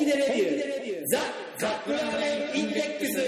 気でレビューザ・カップラーメンインデックス。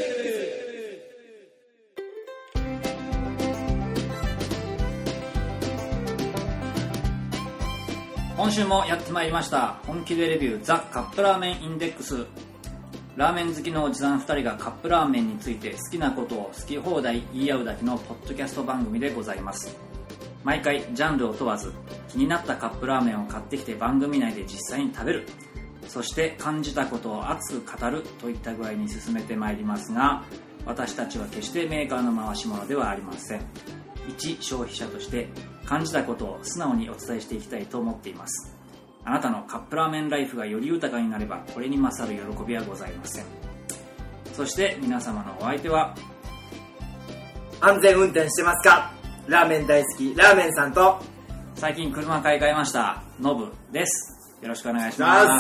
今週もやってまいりました本気でレビューザ・カップラーメンインデックス。ラーメン好きのおじさん2人がカップラーメンについて好きなことを好き放題言い合うだけのポッドキャスト番組でございます。毎回ジャンルを問わず気になったカップラーメンを買ってきて番組内で実際に食べる、そして感じたことを熱く語るといった具合に進めてまいりますが、私たちは決してメーカーの回し物ではありません。一消費者として感じたことを素直にお伝えしていきたいと思っています。あなたのカップラーメンライフがより豊かになればこれに勝る喜びはございません。そして皆様のお相手は、 安全運転してますか？ラーメン大好きラーメンさんと、 最近車買い替えましたノブです。よろしくお願いします。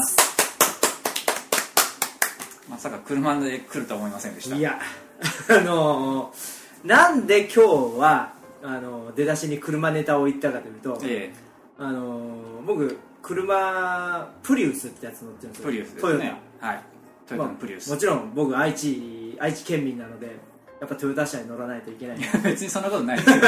まさか車で来るとは思いませんでした。 いやなんで今日は出だしに車ネタを言ったかというと、僕車プリウスってやつ乗ってるんですよ。 プリウスですね。はい。トヨタのプリウス。 もちろん僕愛知県民なのでやっぱトヨタ車に乗らないといけない。 別にそんなことないですよ。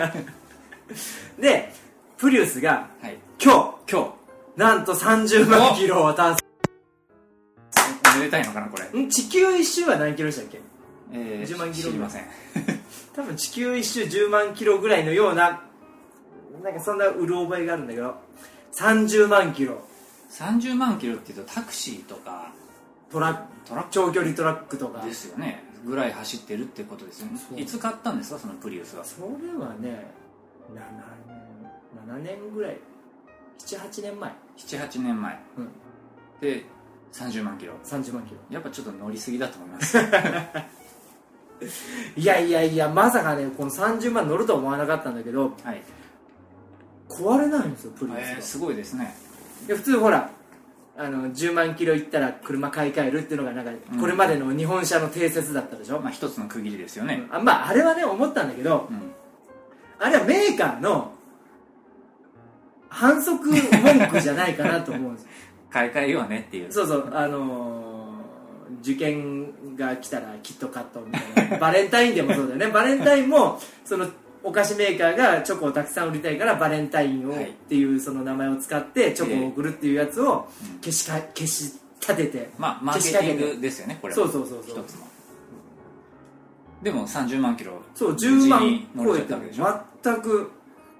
でプリウスが、 はい、 今日なんと30万キロを達成。 おめでたいのかなこれ。 地球一周は何キロでしたっけ ？10 万キロ。 知りません。 多分地球一周10万キロぐらいのような、なんかそんなうる覚えがあるんだけど、30万キロ。 30万キロっていうとタクシーとかトラック長距離トラックとかですよねぐらい走ってるってことですよね。いつ買ったんですかそのプリウスは？ それはね7年ぐらい、7-8年前。 7-8年前、うん、で30万キロ。 30万キロやっぱちょっと乗りすぎだと思いますいやまさかねこの30万乗るとは思わなかったんだけど、はい、壊れないんですよプリウスが。 すごいですね。 で普通ほら10万キロいったら車買い替えるっていうのがなんかこれまでの日本車の定説だったでしょ。 まあ一つの区切りですよね。 あれはね思ったんだけど、あれはメーカーの反則文句じゃないかなと思うんですよ。 買い替えようねっていう。 そう受験が来たらキットカットみたいなバレンタインでもそうだよね。バレンタインもそのお菓子メーカーがチョコをたくさん売りたいからバレンタインをっていうその名前を使ってチョコを送るっていうやつを消し立てて、 マーケティングですよねこれは。そう一つの。 でも30万キロそう10万超えて全く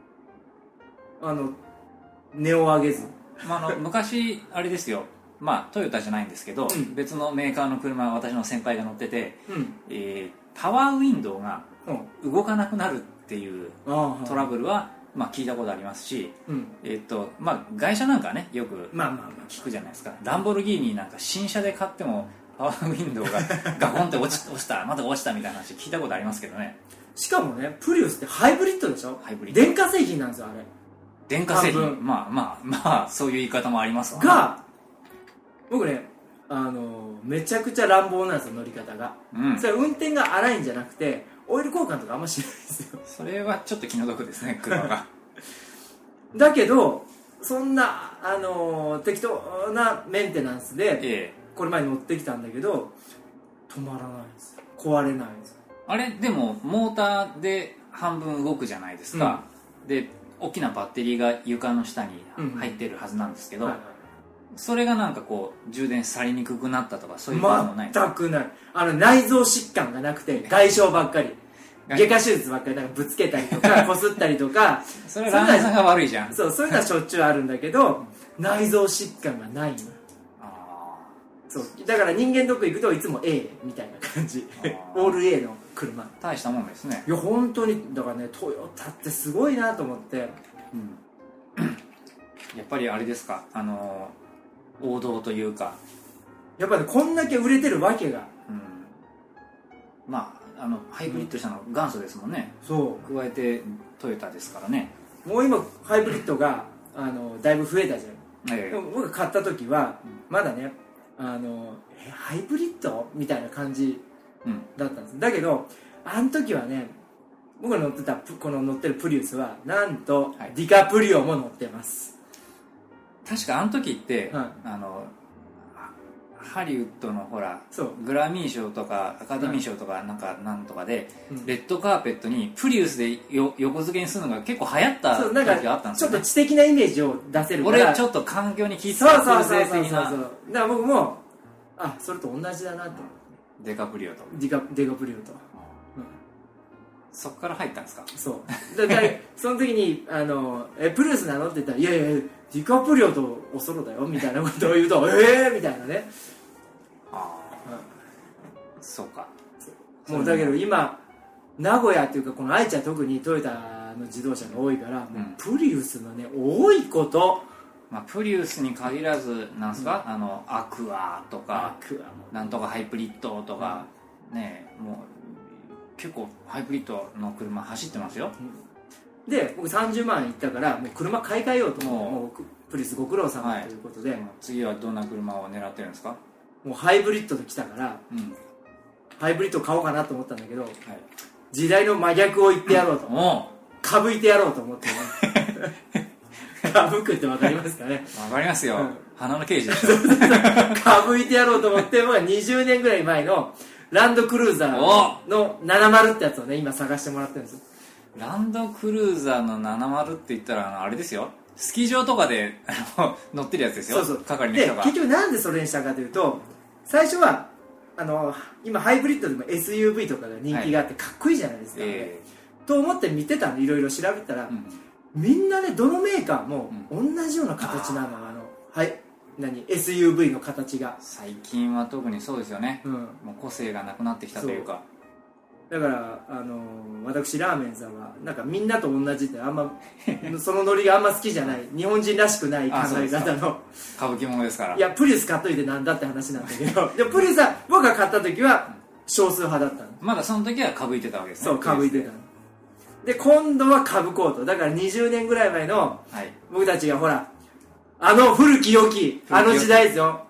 値を上げず、 昔あれですよ、トヨタじゃないんですけど、別のメーカーの車、私の先輩が乗ってて、パワーウィンドウが動かなくなるっていうトラブルは聞いたことありますし、外車なんかねよく聞くじゃないですか。ランボルギーニなんか新車で買ってもパワーウィンドウがガコンって落ちたまた落ちたみたいな話聞いたことありますけどね。 しかもねプリウスってハイブリッドでしょ。 ハイブリッド電化製品なんですよあれ。 電化製品、そういう言い方もありますわ、ね、 が僕ねめちゃくちゃ乱暴なんですよ乗り方が、それは運転が荒いんじゃなくてオイル交換とかあんましないんですよ。 それはちょっと気の毒ですね車がだけどそんな適当なメンテナンスで、これ前に乗ってきたんだけど止まらないんですよ。壊れないんですよ。あれでもモーターで半分動くじゃないですか、で大きなバッテリーが床の下に入ってるはずなんですけど、それがなんかこう充電されにくくなったとかそういうこともない？ 全くない。内臓疾患がなくて外傷ばっかり、外科手術ばっかりなんかぶつけたりとかこすったりとかそれはラーメンさんが悪いじゃん。 そういうのはしょっちゅうあるんだけど内臓疾患がないの。そうだから人間ドック行くといつも A みたいな感じオール A の車。 大したもんですね。 いや本当にだからねトヨタってすごいなと思って、 やっぱりあれですか王道というかやっぱり、こんだけ売れてるわけが、 ハイブリッド車の元祖ですもんね。 そう加えてトヨタですからね。 もう今ハイブリッドがだいぶ増えたじゃん、でも僕が買った時はまだねハイブリッドみたいな感じだったんです、だけどあの時はね僕が乗ってるプリウスはなんとディカプリオも乗ってます。 確かあの時って、 ハリウッドのほらグラミー賞とかアカデミー賞とかなんとかで、レッドカーペットにプリウスで横付けにするのが結構流行った時があったんですよね。 ちょっと知的なイメージを出せるから、 俺ちょっと環境に気遣ってるぜ的な。 だから僕もそれと同じだなと。 デカプリオとデカプリオと、 そっから入ったんですか。 そうだからその時にプリウスなのって言ったら、いやいやディカプリオとおそろだよみたいなことを言うとみたいなね。 そうか。 もうだけど今名古屋っていうかこの愛知は特にトヨタの自動車が多いから、もうプリウスのね多いこと、 プリウスに限らずなんですか、アクアとかなんとかハイプリッドとか、ね、もう結構ハイブリッドの車走ってますよ。 で僕30万いったからもう車買い替えようと思って、もうプリウスご苦労様ということで、 次はどんな車を狙ってるんですか。 もうハイブリッドで来たから、ハイブリッド買おうかなと思ったんだけど、時代の真逆を言ってやろうと、かぶいてやろうと思ってねかぶくって分かりますかね。 分かりますよ、花の刑事でしょかぶいてやろうと思って、もう20年ぐらい前のランドクルーザーの70ってやつをね今探してもらってるんですよ。 ランドクルーザーの70って言ったらあれですよ、スキー場とかで乗ってるやつですよ。係の人が。 で結局なんでそれにしたかというと、最初は今ハイブリッドでも SUV とかが人気があってかっこいいじゃないですか、と思って見てたんでいろいろ調べたら、みんなねどのメーカーも同じような形なの、SUV の形が。 最近は特にそうですよね、もう個性がなくなってきたというか。 だから私ラーメンさんはなんかみんなと同じってあんまそのノリがあんま好きじゃない、日本人らしくない考え方の歌舞伎者ですから。 いやプリウス買っといてなんだって話なんだけどでもプリウスは僕が買った時は少数派だったの。 まだその時はかぶいてたわけですね。 そうかぶいてたので、今度はかぶこうと。だから20年ぐらい前の僕たちがほら古き良き時代ですよ、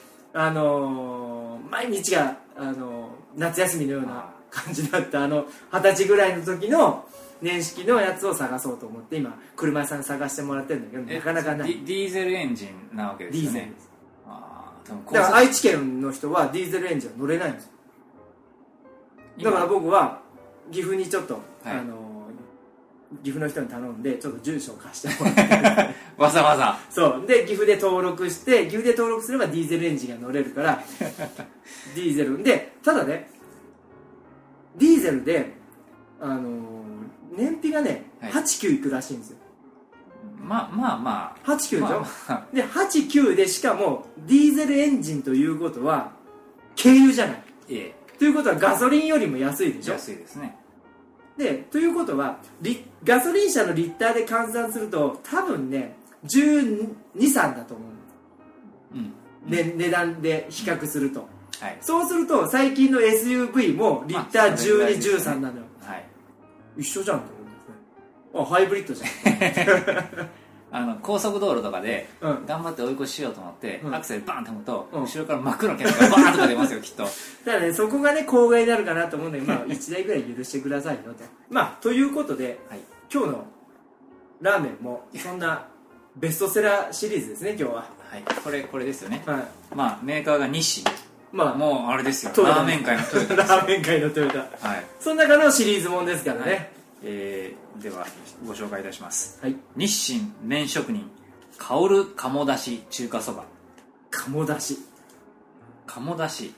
毎日が夏休みのような感じだった20歳ぐらいの時の年式のやつを探そうと思って今車屋さん探してもらってるんだけど、なかなかない。 ディーゼルエンジンなわけですよね。ディーゼルです。 だから愛知県の人はディーゼルエンジンは乗れないんですよ。だから僕は岐阜にちょっと、岐阜の人に頼んでちょっと住所を貸してもらってわざわざそうで岐阜で登録して、岐阜で登録すればディーゼルエンジンが乗れるからディーゼルで、ただねディーゼルで燃費がね、8、9いくらしいんですよ。 まあ 8、9でしょ、で8、9でしかもディーゼルエンジンということは軽油じゃない、ということはガソリンよりも安いでしょ。 安いですね。 でということはガソリン車のリッターで換算すると多分ね12、3だと思う、値段で比較すると、そうすると最近の SUV もリッター12、13なのよ、一緒じゃんと思うんですね。ハイブリッドじゃん高速道路とかで頑張って追い越ししようと思って、アクセルバーンって踏むと、後ろから真っ黒なキャラがバーンとか出ますよきっと。だからねそこがね公害になるかなと思うんで、1台ぐらい許してくださいよと。ということで、今日のラーメンもそんなベストセラーシリーズですね今日は。 これですよね。メーカーが日清、もうあれですよ、ラーメン界のトヨタラーメン界のトヨタ、その中のシリーズもんですからね。 ではご紹介いたします、日清麺職人香る鴨だし中華そば。 鴨だし鴨のだし、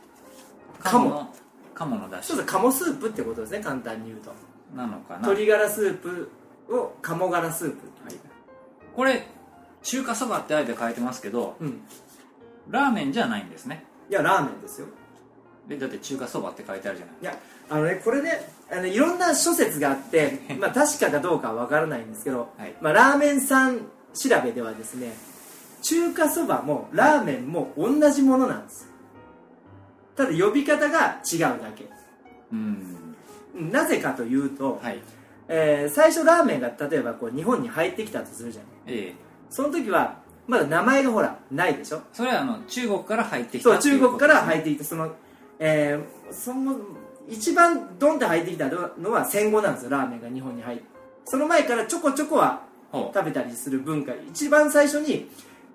そう鴨スープってことですね、簡単に言うと。 なのかな。 鶏ガラスープを鴨ガラスープ、 これ中華そばってあえて書いてますけど、ラーメンじゃないんですね。 いやラーメンですよ。 だって中華そばって書いてあるじゃない。 いやこれねいろんな諸説があって確かかどうかは分からないんですけど、ラーメンさん調べではですね、中華そばもラーメンも同じものなんです。ただ呼び方が違うだけ。なぜかというと、最初ラーメンが例えば日本に入ってきたとするじゃない、その時はまだ名前がほらないでしょ。 それは中国から入ってきたっていうことですね。 そう、中国から入ってきた。その一番ドンって入ってきたのは戦後なんですよ、ラーメンが日本に入って。その前からちょこちょこは食べたりする文化。一番最初に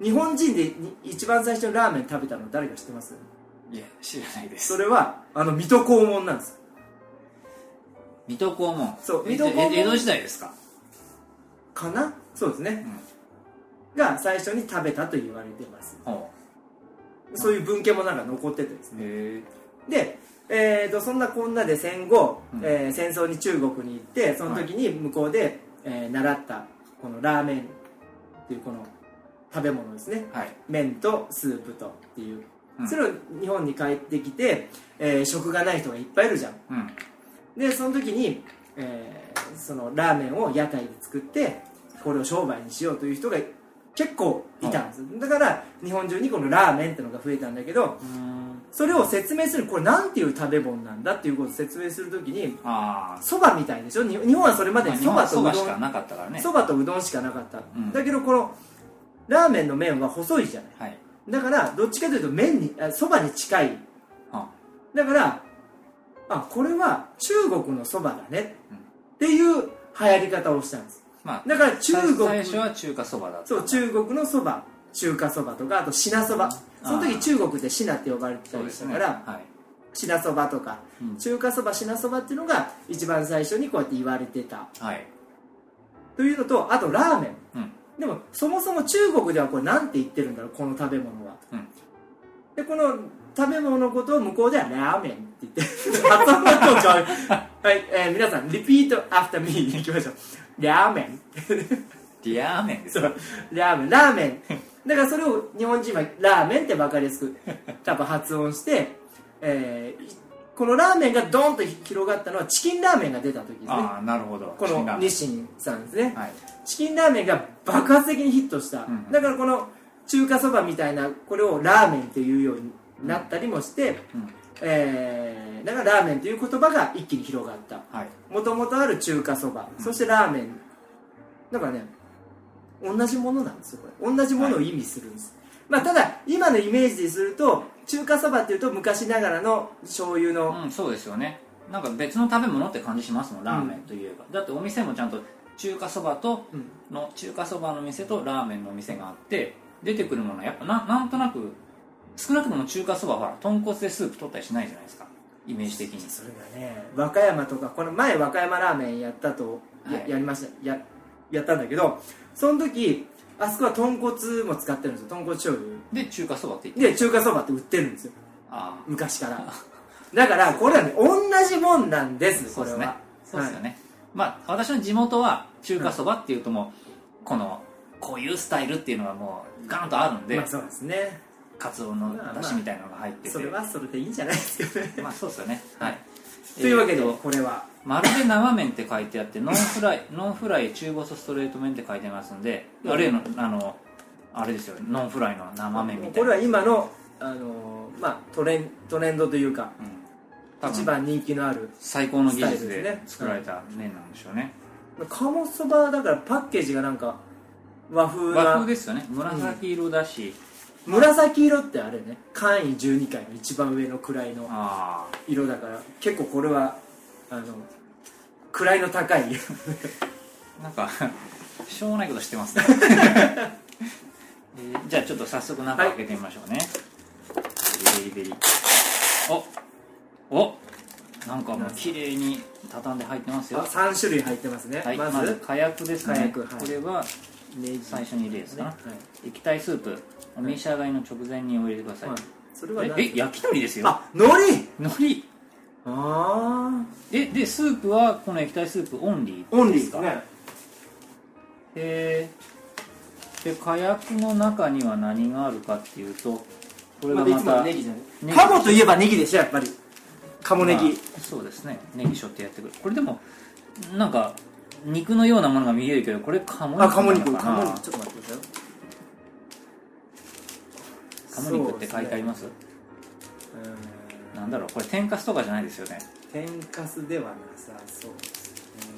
日本人で一番最初にラーメン食べたの誰か知ってます？ いや知らないです。 それは水戸黄門なんです。 水戸黄門。 そう水戸黄門江戸時代ですかかな。そうですね、が最初に食べたと言われてます。そういう文献もなんか残っててですね。でそんなこんなで戦後、戦争に中国に行って、その時に向こうで、習ったこのラーメンっていうこの食べ物ですね、麺とスープとっていう、それを日本に帰ってきて、食がない人がいっぱいいるじゃん、でその時に、そのラーメンを屋台で作ってこれを商売にしようという人が結構いたんです。だから日本中にこのラーメンってのが増えたんだけど、それを説明する、これなんていう食べ物なんだっていうことを説明するときに、そばみたいでしょ。日本はそれまでそばとうどんしかなかったからね。そばとうどんしかなかった、だけどこのラーメンの麺は細いじゃない、だからどっちかというと麺にそばに近い、だからこれは中国のそばだねっていう流行り方をしたんです、だから中国最初は中華そばだった。 そう中国のそば、中華そばとか、あと品そば、その時中国で品って呼ばれてたりしたから、品そばとか、中華そば、品そばっていうのが一番最初にこうやって言われてた、というのと、あとラーメン、でもそもそも中国ではこれなんて言ってるんだろう、この食べ物は、でこの食べ物のことを向こうではラーメンって言って発音がどうかはい、皆さんリピートアフターミーいきましょう。ラーメンラーメンですか。 ラーメンだからそれを日本人はラーメンって分かりやすく多分発音して、このラーメンがドーンと広がったのはチキンラーメンが出た時ですね。 なるほど。 この日清さんですね、チキンラーメンが爆発的にヒットした、だからこの中華そばみたいなこれをラーメンっていうようになったりもして、だからラーメンという言葉が一気に広がった。もともとある中華そば、そしてラーメンだからね、同じものなんですよ。これ同じものを意味するんです、ただ今のイメージですると中華そばっていうと昔ながらの醤油の、 そうですよね。なんか別の食べ物って感じしますもん、ラーメンといえば、だってお店もちゃんと中華そばとの、中華そばの店とラーメンのお店があって、出てくるものはやっぱなんとなく、少なくとも中華そばはほら豚骨でスープ取ったりしないじゃないですか、イメージ的に。 それがね、和歌山とか、この前和歌山ラーメンやったと やりました、やったんだけど、その時あそこは豚骨も使ってるんですよ。豚骨醤油で中華そばって言ってで中華そばって売ってるんですよ、昔からだからこれはね同じもんなんです。これはそうですよね、私の地元は中華そばっていうともうこういうスタイルっていうのがもうガンとあるんで、 そうですね、 カツオの出汁みたいなのが入ってて、 それはそれでいいんじゃないですかねそうですよね、 というわけでこれはまるで生麺って書いてあって、ノンフライ中細ストレート麺って書いてますんで、あれですよ、ノンフライの生麺みたいな。 これは今のトレンドというか、一番人気のある最高の技術で作られた麺なんでしょうね。 鴨そばだからパッケージがなんか和風ですよね。紫色だし、 紫色ってあれね、簡易12階の一番上の位の色だから、結構これは位の高いなんかしょうがないことしてますねじゃあちょっと早速中開けてみましょうね、ベリベリおなんかもう綺麗に畳んで入ってますよ。 3種類入ってますね、 まず火薬ですね。これは最初に入れるですかな、液体スープ、お召し上がりの直前にお入れてください、それは焼き海苔ですよ。 海苔でスープはこの液体スープオンリーですかね。で火薬の中には何があるかっていうと、これがまたネギじゃない、鴨といえばネギでしょ、やっぱり鴨ネギ、 そうですね、ネギしょってやってくる。これでもなんか肉のようなものが見えるけど、これ鴨肉なのかな。 鴨肉ちょっと待ってくださいよ。 鴨肉って書いてあります？なんだろう、これ天かすとかじゃないですよね。 天かすではなさそうです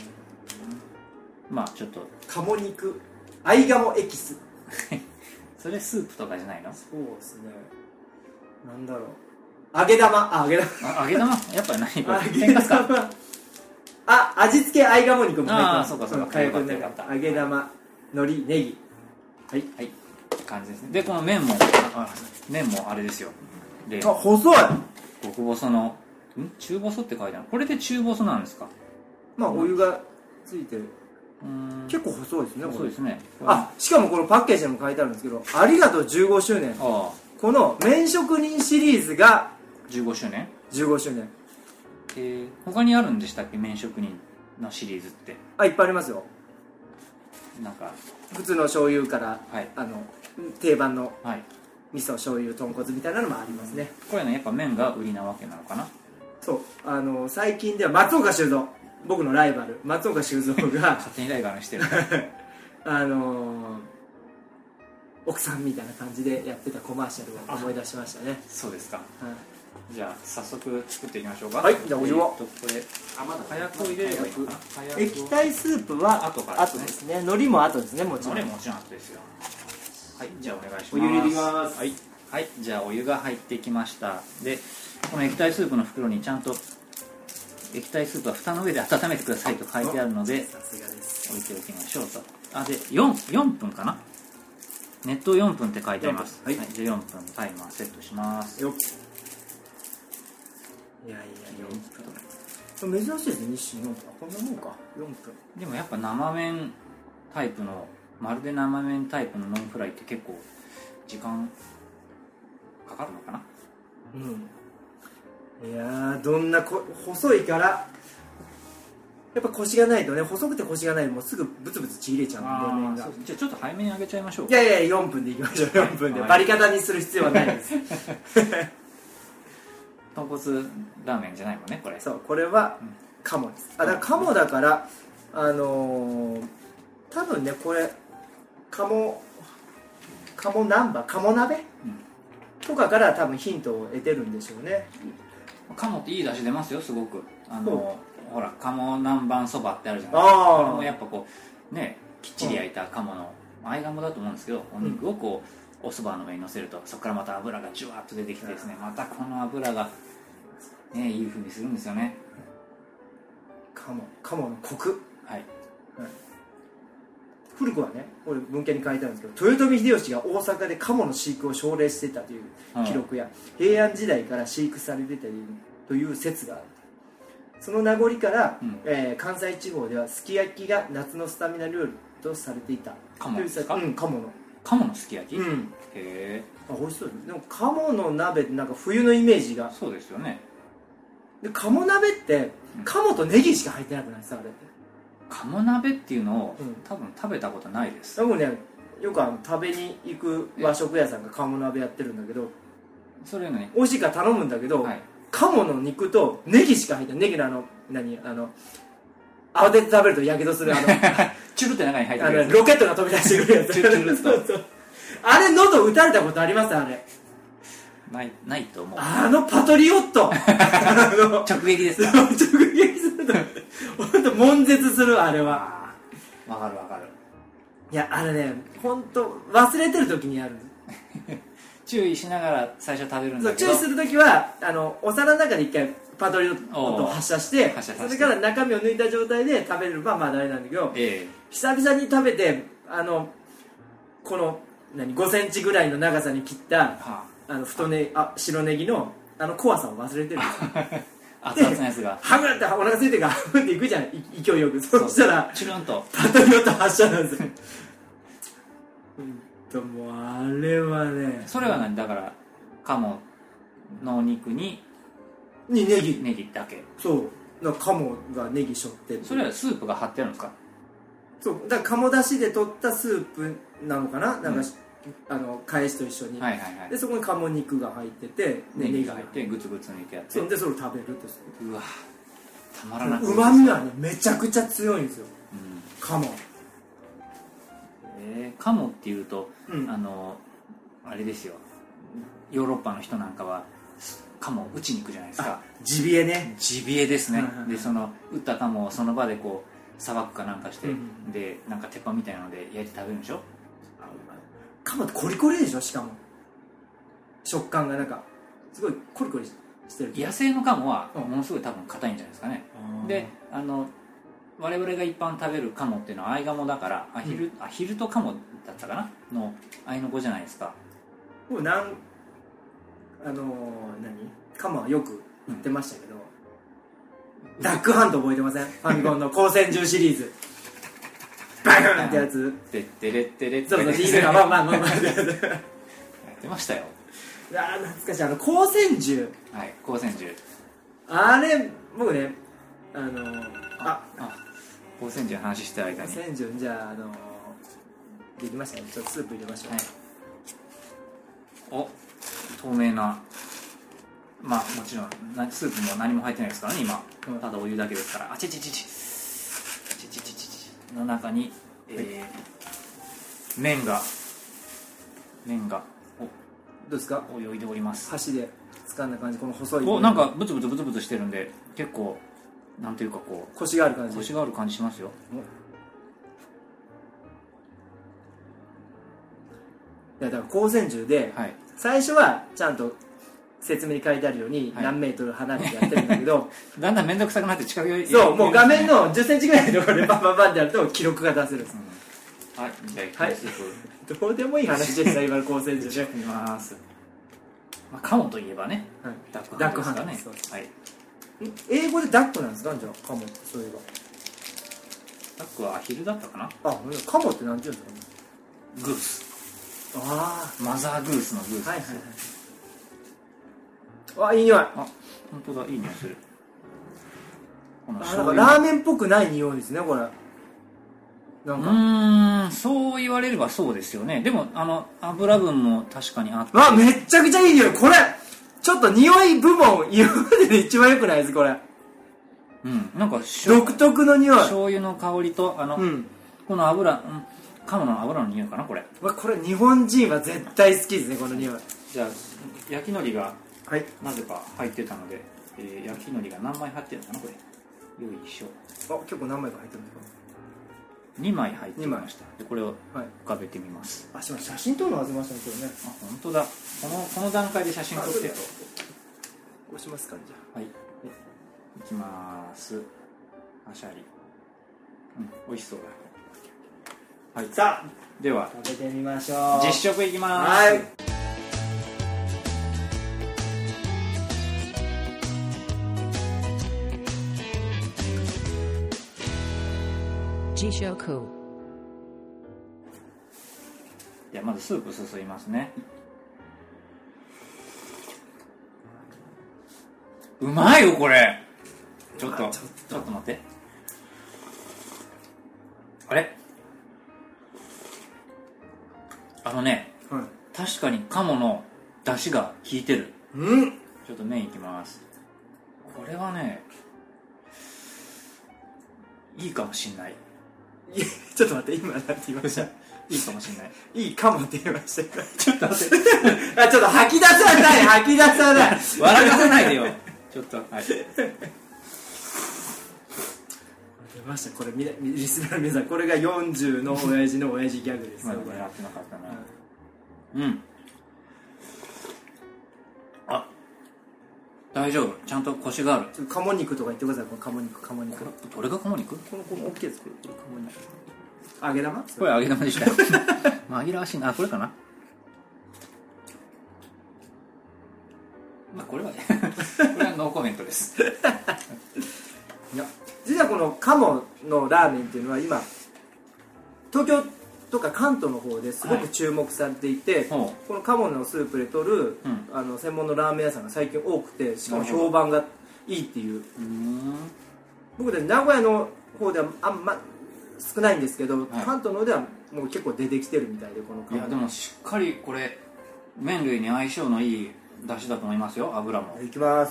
ね。 ちょっと鴨肉、合鴨エキスそれスープとかじゃないの？ そうですね、なんだろう、揚げ玉揚げ玉やっぱり何これ、天かすか。 味付け合鴨肉も入ってます。 そうか火薬の中、揚げ玉、海苔、ネギ、はい、 火感じですね。でこの麺もあれですよ。で細い。 極細の中細って書いてある。これで中細なんですか。 まあお湯がついてる。結構細いですね。 そうですね。 しかもこのパッケージにも書いてあるんですけど、ありがとう15周年。この麺職人シリーズが 15周年 15周年。 他にあるんでしたっけ、麺職人のシリーズって。 いっぱいありますよ。なんか普通の醤油から、定番の味噌醤油豚骨みたいなのもありますね。 これね、やっぱ麺が売りなわけなのかな。 そう、最近では松岡修造、僕のライバル松岡修造が勝手にライバルにしてる奥さんみたいな感じでやってたコマーシャルを思い出しましたね。 そうですか。じゃあ早速作っていきましょうか。 はい、じゃあお湯をこれまだ早く入れればいいのかな。 液体スープは後ですね。海苔も後ですね。もちろん後ですよ。はい、じゃあお願いします。 お湯入れてきます。 はい、じゃあお湯が入ってきました。でこの液体スープの袋にちゃんと液体スープは蓋の上で温めてくださいと書いてあるので、 さすがです。 置いておきましょうと。で4分かな。熱湯4分って書いてあります。はい、じゃあ4分タイマーセットします。 いや4分。珍しいですね。日清4分。こんなもんか。4分。 でもやっぱ生麺タイプの、まるで生麺タイプのノンフライって結構時間かかるのかな。 いやどんな細いからやっぱコシがないとね、細くてコシがないともうすぐブツブツちぎれちゃうんで麺が。 じゃあちょっと早めに揚げちゃいましょうか。いや4分でいきましょう。4分でバリカタにする必要はないです豚骨ラーメンじゃないもんね、これ。 そう、これは鴨です。だから鴨だから多分ね、これ鴨南蛮、鴨鍋、とかから多分ヒントを得てるんでしょうね。 鴨っていい出汁出ますよ、すごく。ほら鴨南蛮そばってあるじゃないですか。あれもやっぱこうね、きっちり焼いた鴨の合鴨だと思うんですけど、お肉をこうおそばの上に乗せると、そこからまた油がジュワッと出てきてですね、またこの油がね、いい風にするんですよね。 鴨のコク。古くはね、これ文献に書いてあるんですけど、豊臣秀吉が大阪で鴨の飼育を奨励していたという記録や、平安時代から飼育されていたという説がある。その名残から、関西地方ではすき焼きが夏のスタミナ料理とされていた。 鴨ですか？ 鴨のすき焼き。へえ。美味しそうです。でも鴨の鍋ってなんか冬のイメージが。 そうですよね。 で鴨鍋って鴨とネギしか入ってなくないですか、あれって。 鴨鍋っていうのを、多分食べたことないです。 多分ね、よく食べに行く和食屋さんが鴨鍋やってるんだけど、 それね、 美味しいから頼むんだけど、鴨の肉とネギしか入ってない。ネギの慌てて食べるとやけどするチュルって中に入ってるやつ、 ロケットが飛び出してくるやつ。 チュルッとあれ喉打たれたことあります？あれないと思う。 パトリオット直撃ですか？ 直撃すると本当悶絶する。あれはわかる。 いや、あれね、本当忘れてる時にある注意しながら最初食べるんだけど、 注意する時はお皿の中で一回パトリオットを発射してそれから中身を抜いた状態で食べれればまあ大丈夫なんだけど、久々に食べてこの5センチぐらいの長さに切った白ネギの怖さを忘れてるんですよ熱々のやつがハムってお腹空いてるからハムっていくじゃん、勢いよく。そしたらチュルンとパトリオット発射なんですよもうあれはね。 それは何だから、鴨のお肉にネギだけ。 そうだから鴨がネギしょってる。 それはスープが張ってあるんですか？ そうだから鴨だしで取ったスープなのかな、なんか、返しと一緒に、でそこに鴨肉が入っててネギが入ってグツグツ抜いてやって、 でそれを食べるって。 うわたまらなくうまみはねめちゃくちゃ強いんですよ、鴨。 鴨っていうと、あれですよ、ヨーロッパの人なんかは鴨を打ちに行くじゃないですか。 ジビエね。 ジビエですね。でその打った鴨をその場でこうさばくかなんかして、でなんか鉄板みたいなので焼いて食べるんでしょ。 鴨ってコリコリでしょ。しかも食感がなんかすごいコリコリしてる。 野生の鴨はものすごい多分硬いんじゃないですかね。で我々が一般食べる鴨っていうのはアイガモだからアヒルと鴨だったかなのアイの子じゃないですか。 もう鴨はよく売ってましたけど、ダックハント覚えてません？ファミコンの光線銃シリーズバーンってやつ、 てってれってれってそうそう、リールがまあやってましたよ。 懐かしい、光線銃。 はい、光線銃。 あれ僕ね、 光線銃の話してる間に光線銃、じゃあできましたね。ちょっとスープ入れましょう。 はい、透明な、まあもちろんスープも何も入ってないですからね今、ただお湯だけですから。あちちちちの中に、麺がどうですか？ 泳いでおります。 箸で掴んだ感じ、この細いなんかブツブツしてるんで、結構なんていうかこうコシがある感じ。 コシがある感じしますよ。 いやだから光線銃で、 はい、 最初はちゃんと説明に書いてあるように何メートル離れてやってるんだけど、 だんだん面倒くさくなって近寄り、 そうもう画面の10センチぐらいのところでバンバンバンってやると記録が出せるんです、 はい、じゃあはい、どうでもいい話ですよ今の光線銃ね。 いきます。カモといえばね、ダックハントですからね。はい、 英語でダックなんですか？じゃあカモってそういえばダックはアヒルだったかな。 カモってなんていうんですかね？ グース。マザーグースのグース。 はいいい匂い。 本当だ、いい匂いする。 なんかラーメンっぽくない匂いですねこれ。 なんかそう言われればそうですよね。でも油分も確かにあって、 めっちゃくちゃいい匂い。これちょっと匂い部門今までで一番良くないですこれ。 なんか独特の匂い。 醤油の香りとこの油、鴨の油の匂いかなこれ。 これ日本人は絶対好きですねこの匂い。 じゃあ焼き海苔がなぜか入ってたので、焼き海苔が何枚入ってるのかなこれ。よいしょ。 結構何枚か入ってるんですか ？2枚入ってました。でこれを浮かべてみます。 写真撮るの忘れましたね今日ね。 本当だ。この段階で写真撮ってと。 こうしますかじゃあ。 はい。いきます。あしゃり。美味しそうだ。はい。 さあでは食べてみましょう。 実食いきます。 はい。 ではまずスープすすりますね。うまいよこれ。ちょっと待って。あれ確かに鴨の出汁が効いてる。ちょっと麺いきます。これはねいいかもしんない。 ちょっと待って、今なんて言いました？ いいかもしんない。 いいかもって言いました。 ちょっと待って。 ちょっと吐き出さない。 笑かさないでよ。ちょっと、はい。出ました。これリスナーの皆さん、これが40の親父の親父ギャグですよ。 まだやってなかったな。大丈夫。ちゃんとコシがある。 鴨肉とか言ってください。この鴨肉。 どれが鴨肉？ この大きいやつ。これ鴨肉。揚げ玉？ これ揚げ玉でした。紛らわしいな。これかな。これはノーコメントです。 いや、実はこの鴨のラーメンっていうのは今東京とか関東の方ですごく注目されていて、この鴨のスープで取る、専門のラーメン屋さんが最近多くて、しかも評判がいいっていう。僕たち名古屋の方ではあんま少ないんですけど、関東の方ではもう結構出てきてるみたいで、この鴨。 いやでもしっかりこれ麺類に相性のいい出汁だと思いますよ。油もいきます。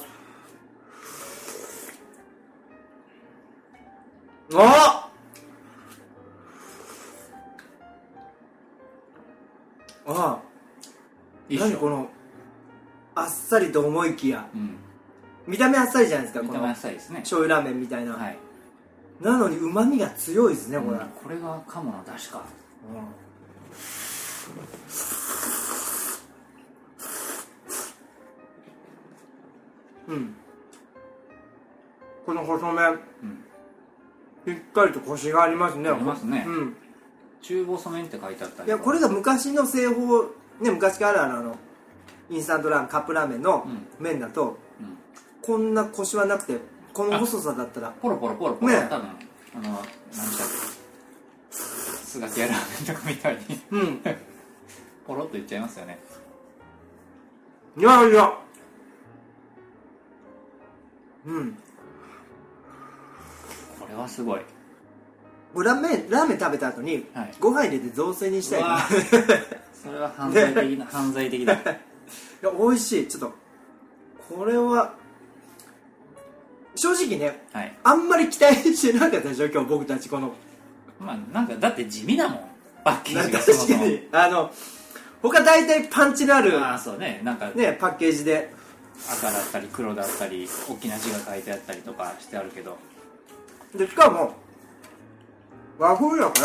何このあっさりと思いきや、見た目あっさりじゃないですか。 見た目あっさりですね。 醤油ラーメンみたいな、なのにうまみが強いですね、これ。 これが鴨の出汁か。 この細麺、 しっかりとコシがありますね。 ありますね、 うん、 中細麺って書いてあったり、 いやこれが昔の製法ね、昔からあるインスタントラーメンカップラーメンの麺だと、こんなコシはなくてこの細さだったらポロポロポロポロ、ね、多分何でしたっけ、スガキヤラーメンとかみたいに、うん、ポロっといっちゃいますよね。 いやいや、うん、 これはすごい。 ラーメン食べた後に、はい、ご飯入れて雑炊にしたいな。 それは犯罪的な、犯罪的だ。いや美味しい。ちょっとこれは正直ね、はい、あんまり期待してなかったでしょ今日僕たちこの。 まあなんかだって地味だもんパッケージが。 確かに他大体パンチのあるそうね、なんかねパッケージで赤だったり黒だったり大きな字が書いてあったりとかしてあるけど、 でしかも和風だ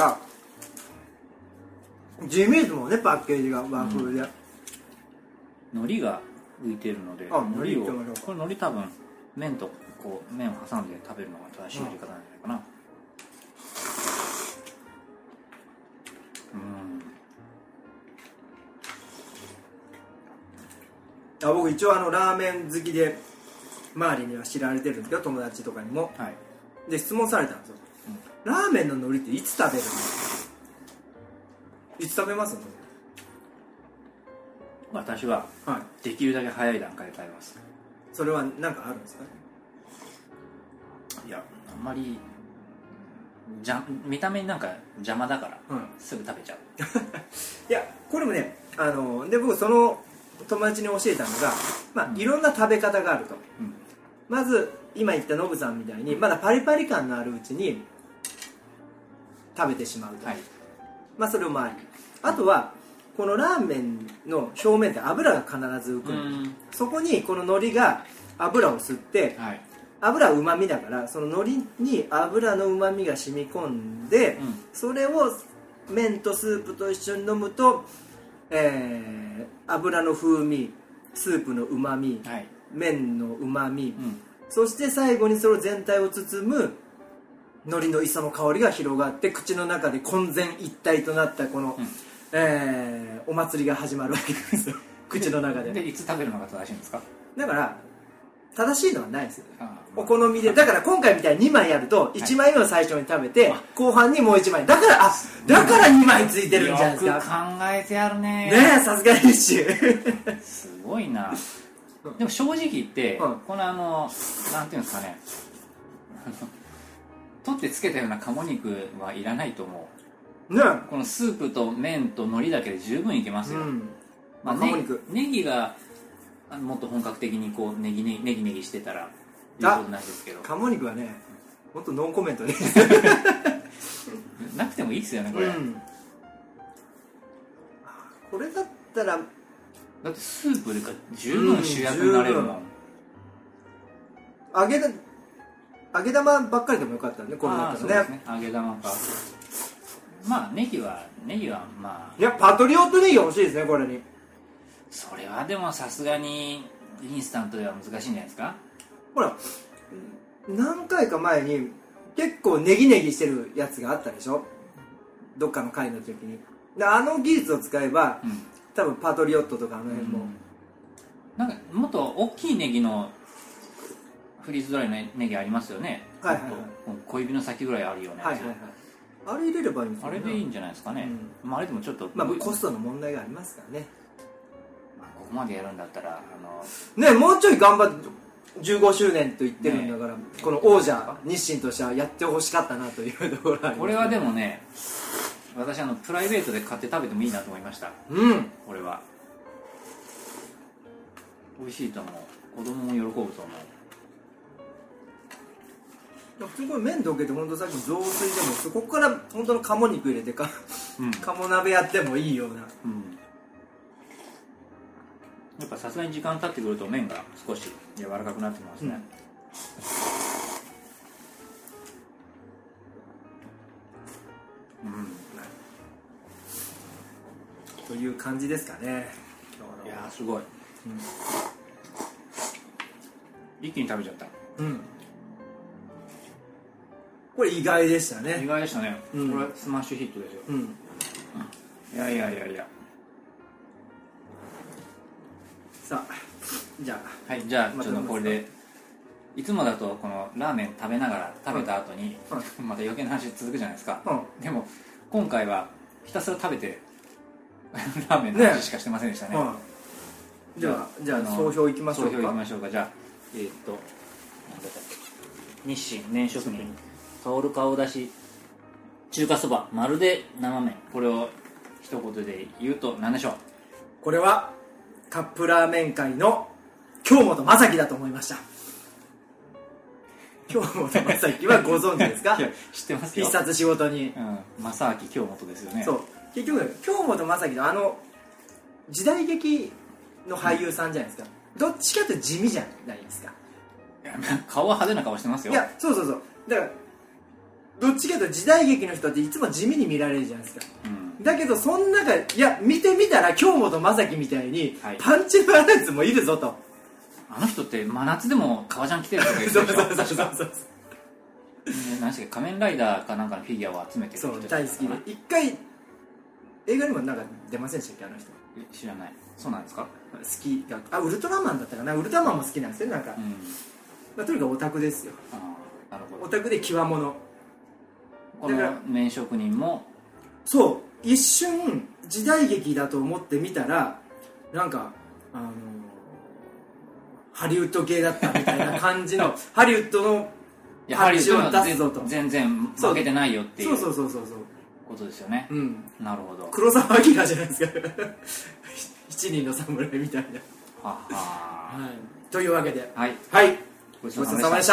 から地味ですもんね、パッケージが和風で、 海苔が浮いてるので、海苔をこれ海苔多分麺とこう麺を挟んで食べるのが正しいやり方なんじゃないかな。 僕一応ラーメン好きで周りには知られてるんですけど、友達とかにも、はい、で質問されたんですよ、ラーメンの海苔っていつ食べるの？いつ食べますの？ 私はできるだけ早い段階で食べます。 それは何かあるんですか？ いや、あんまり見た目になんか邪魔だから、すぐ食べちゃう。 いやこれもねで僕その友達に教えたのが、いろんな食べ方があると、まず今言ったノブさんみたいにまだパリパリ感のあるうちに食べてしまうと、それを周り、あとはこのラーメンの表面って油が必ず浮くの、そこにこの海苔が油を吸って、油はうまみだからその海苔に油のうまみが染み込んで、それを麺とスープと一緒に飲むと、油の風味、スープのうまみ、麺のうまみ、そして最後にそれ全体を包む海苔の磯の香りが広がって口の中で混然一体となったこの、お祭りが始まるわけですよ口の中で。 でいつ食べるのが正しいんですか？ だから正しいのはないですよ、お好みで。だから今回みたいに2枚やると1枚目を最初に食べて、後半にもう1枚、だから2枚ついてるんじゃないですか。 よく考えてあるね。 ねえ、さすがにしすごいな。でも正直言って、このなんていうんですかね、取ってつけたような鴨肉はいらないと思うね。このスープと麺と海苔だけで十分いけますよ、ネギがもっと本格的にこうネギしてたらいいことなんですけど、 鴨肉はねもっとノンコメントでなくてもいいですよねこれ、 これだったらだってスープで十分主役になれるもん、 揚げ玉ばっかりでもよかったね、これだったらね。 揚げ玉か。ネギはいやパトリオットネギ欲しいですね、これに。 それはでもさすがにインスタントでは難しいんじゃないですか。 ほら何回か前に結構ネギネギしてるやつがあったでしょ、どっかの回の時に。あの技術を使えば、多分パトリオットとかあの辺も、 なんかもっと大きいネギのフリーズドライのネギありますよね。小指の先ぐらいあるようなやつ、 あれ入れればいいんですよね。 あれでいいんじゃないですかね、あれでもちょっとコストの問題がありますからね。 ここまでやるんだったらね、もうちょい頑張って15周年と言ってるんだから、この王者日清としてはやってほしかったなというところありますね。 これはでもね、私プライベートで買って食べてもいいなと思いました。これは美味しいと思う。子供も喜ぶと思う。 普通これ麺溶けて、本当さっきの雑炊でもそこから本当の鴨肉入れて鴨鍋やってもいいような、 やっぱさすがに時間経ってくると麺が少し柔らかくなってますね、 という感じですかね。 いやーすごい、一気に食べちゃった。 これ意外でしたね。 意外でしたね、 うん、 これスマッシュヒットですよ、うん、いやさあじゃあ、 はい、じゃあちょっとこれでいつもだとこのラーメン食べながら食べた後に、また余計な話続くじゃないですか、でも今回はひたすら食べてラーメンの話しかしてませんでしたね。 じゃあ総評いきましょうか。 総評いきましょうか。じゃあなんだったっけ、日清麺職人香る顔出し中華そばまるで生麺、これを一言で言うと何でしょう。 これはカップラーメン界の京本政樹だと思いました。京本政樹はご存知ですか？ いや知ってますよ、 必殺仕事に、 正明京本ですよね。 そう結局京本政樹の時代劇の俳優さんじゃないですか、どっちかというと地味じゃないですか。 いや顔は派手な顔してますよ。 いやそうだからどっちかというと時代劇の人っていつも地味に見られるじゃないですか、だけどそん中いや見てみたら京本政樹みたいにパンチのあるやつもいるぞと、 あの人って真夏でも革ジャン着てるとか言ってるでしょ。そう何しか仮面ライダーかなんかのフィギュアを集めてる人そう大好きで、一回映画にもなんか出ませんでしたっけ、あの人。 知らない。そうなんですか。 好きがウルトラマンだったかな。ウルトラマンも好きなんですよなんか、とにかくオタクですよ。 なるほど。 オタクで極物。 この麺職人もそう一瞬時代劇だと思って見たらなんかハリウッド系だったみたいな感じのハリウッドのパンチを出すぞと、全然負けてないよっていうそうことですよね。なるほど。 黒澤明じゃないですか七人の侍みたいな。というわけで、ごちそうさまでした。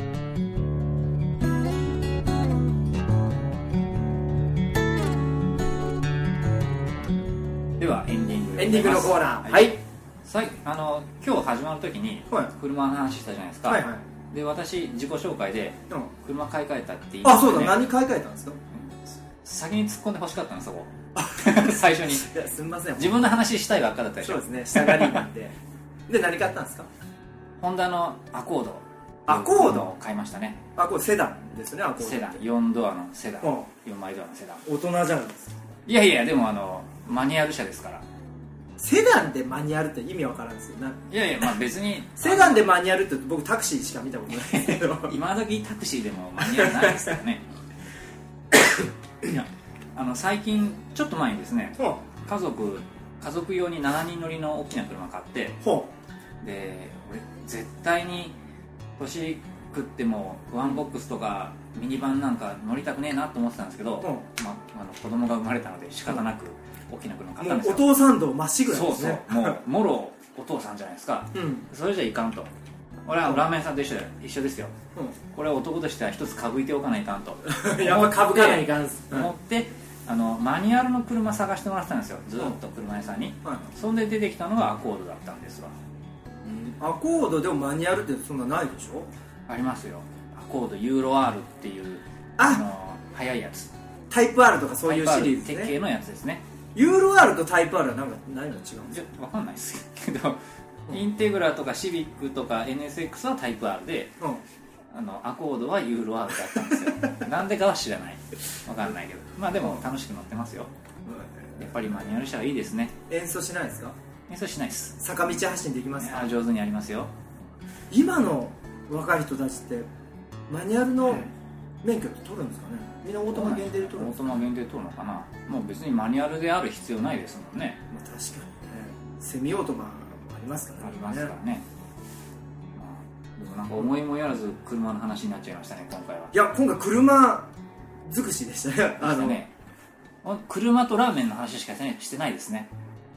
ではエンディングエンディングのコーナー。はい。 今日始まるときに車の話したじゃないですか。で私自己紹介で車買い替えたって言いましたね。 そうだ、何買い替えたんですか？ 先に突っ込んで欲しかったのそこ最初に。 いやすみません、 自分の話したいばっかだったでしょ。 そうですね、下がりなんでで何買ったんですか？ ホンダのアコード。 アコードを買いましたね。 アコードセダンですね。アコードセダン、4ドアのセダン、4枚ドアのセダン。 大人じゃないですか。 いやでもマニュアル車ですから。 セダンでマニュアルって意味わからんですよね。 いやまあ別にセダンでマニュアルって僕タクシーしか見たことないですけど今時タクシーでもマニュアルないですからねいや最近ちょっと前にですね、家族用に7人乗りの大きな車買って、で俺絶対に年食ってもワンボックスとかミニバンなんか乗りたくねえなと思ってたんですけど、子供が生まれたので仕方なく大きな車買ったんですよ。 お父さん道まっしぐらですね。 もうもろお父さんじゃないですか、それじゃいかんと。俺はラーメン屋さんと一緒ですよ、これは男としては一つかぶいておかないかんとやっぱかぶかないかんす思ってマニュアルの車探してもらってたんですよ、ずっと車屋さんに、そんで出てきたのがアコードだったんですわ。 アコードでもマニュアルってそんなないでしょ？ ありますよ。アコードユーロ R っていう速いやつ、 タイプ R とかそういうシリーズ鉄系のやつですね。 ユーロ R とタイプ R は何が違うんですか？ 分かんないですけどインテグラとかシビックとか NSX はタイプ R で、アコードはユーロ R だったんですよなんでかは知らない、分かんないけど、まあでも楽しく乗ってますよ。やっぱりマニュアル車はいいですね。 演奏しないですか？ 演奏しないです。 坂道発進できますか？ 上手にやりますよ。 今の若い人たちってマニュアルの免許って取るんですかね？みんなオートマ限定で取るんですか？ オートマ限定で取るのかな。もう別にマニュアルである必要ないですもんね。 確かにね、セミオートマありますからね。 ありますからね。でもなんか思いもやらず車の話になっちゃいましたね、今回は。 いや、今回車尽くしでしたね。車とラーメンの話しかしてないですね。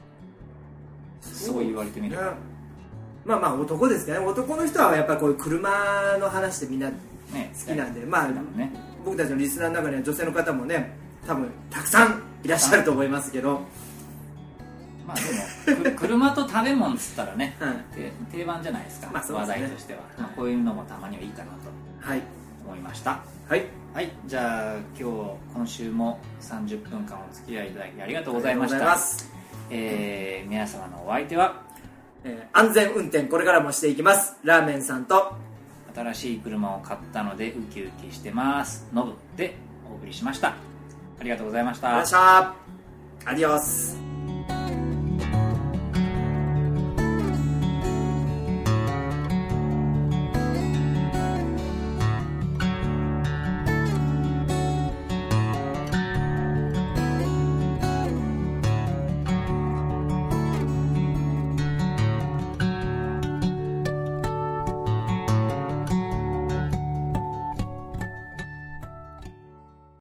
そう言われてみると、 まあ男ですからね。男の人はやっぱりこういう車の話ってみんな好きなんで、僕たちのリスナーの中には女性の方もね多分たくさんいらっしゃると思いますけど、 まあでも車と食べ物っつったらね、定番じゃないですか、話題としては。こういうのもたまにはいいかなと思いました。はい、じゃあ今週も30分間お付き合いいただきありがとうございました。皆様のお相手は、 安全運転これからもしていきますラーメンさんと新しい車を買ったのでウキウキしてますノブでお送りしました。ありがとうございました。 アディオス。